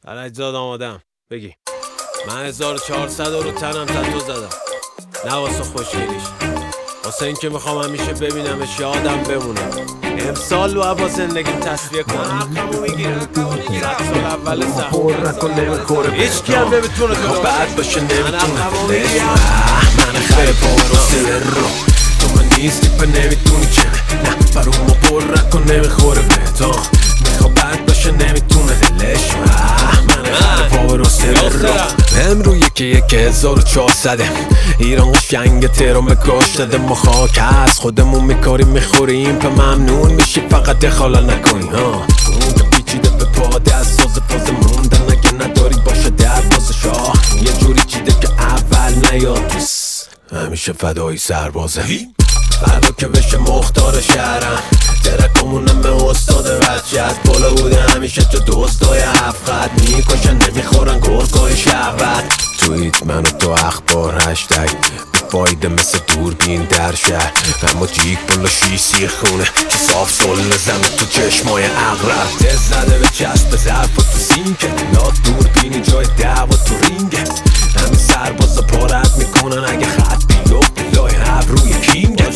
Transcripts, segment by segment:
فرجزاد آمادم. بگی من 1400 رو تنم تتو زدم، نه واسه خوشگلیش، واسه این که میخوام همیشه ببینمش یادم بمونه. امسال رو با زندگیم تصفیه کنم، حقمو میگیرم. 100 سال اول سخت هیچ کی هم نمیتونه تو بعد باشه، نمیتونه من خیلی پارو رو تو من نیستی پا نمیتونی چه نه برامو پر نکن، نمیخوره به تا میخوا بد باشه نمیتونه دلش من خیلی پارو رو امرو یکی 1400 ایران قشنگ تهران گاش داده، ما خاک هست خودمون میکاریم میخوریم پا ممنون میشی فقط دخالا نکنی اون که پیچیده به پا دست ساز پاز موندن اگه نداری باشه در باز شاه یه جوری چیده که اول نیاد توس همیشه فدایی سربازه فردا که بشه مختار شهرم درکمونم به استاد بچه از بالا بوده همیشه تو دوستای هفت میکشن نمیخورن گرگای شهوت توییت منو تو اخبار هشتگ فایده مثل دوربین در شهر اما جیک بالا شیسی خونه که صاف سل زمه تو چشمای اغرب دست زده به چسب ظرف و تو سینکه لا دوربینی جای دعوا تو رینگه همین سربازا پارت میکنن اگه خط بیفته لای هب روی کینگه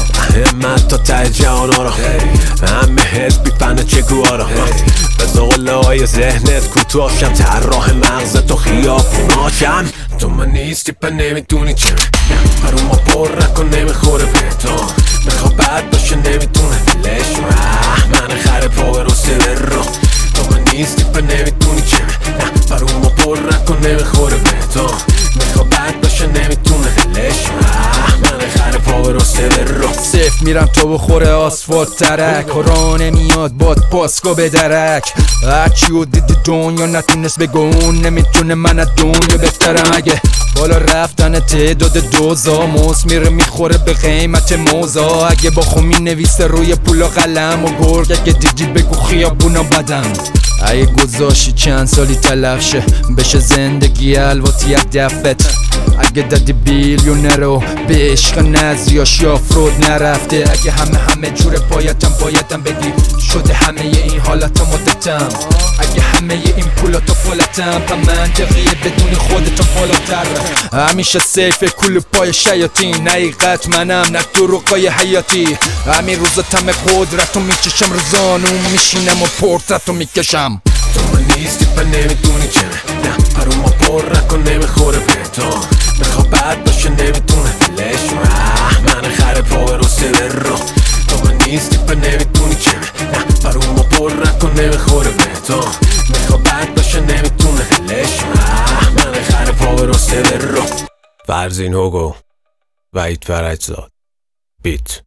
همت تا ته جهانا را همه حزبی فن چگوها را به زغلای ذهنت کوتاهشم طراح مغز تو خیابوناشم تو من نیستی پا نمیدونی چه برو ما پر نکن نمیخوره به تا میخوا بد باشه نمیتونه دلش من خره پا رو سر رو تو من نیستی پا نمیدونی چه برو ما پر نکن نمیخوره به تا میخوا بد باشه نمیتونه دلش من خره پا رو سر رو سفت میرم تو بخوره آسفالت ترک و نمیاد باد پاسکو به درک هرچی و دیدی دنیا نتونست بگون نمیتونه من از دنیا بهترم اگه بالا رفتن تعداد دوزا موز میره میخوره به قیمت موزا اگه با خومی نویسه روی پول و قلم و گرگ اگه دیدی بگو خیابونا بدم اگه گذاشی چند سالی تلف شه بشه زندگی الواتی دفت اگه دادی بیلیونر رو به عشق نزیاش یا فرود نرفته اگه همه جور بایدم بگی شده همه این حالات مدتم اگه همه این پولاتو فالتم پا منطقیه بدونی خودتو بالاتر همیشه سیف کل پای شیاطین حقیقت منم نه دروغای حیاتی همین روزا تم قدرتو میچشم روزانو میشینم و پورترتو میکشم تو من نیستی پا نمیدونی چه نه برو ما پر نکن نمیخوره به تا میخوا بد باشه نمیتونه دلش من خره پا رو سر رو تو من نیستی پا نمیدونی چه نه برو ما پر نکن نمیخوره به تا میخوا بد باشه نمیتونه دلش من خره پا رو سر رو فرزین هوگو وحید فرجزاد بیت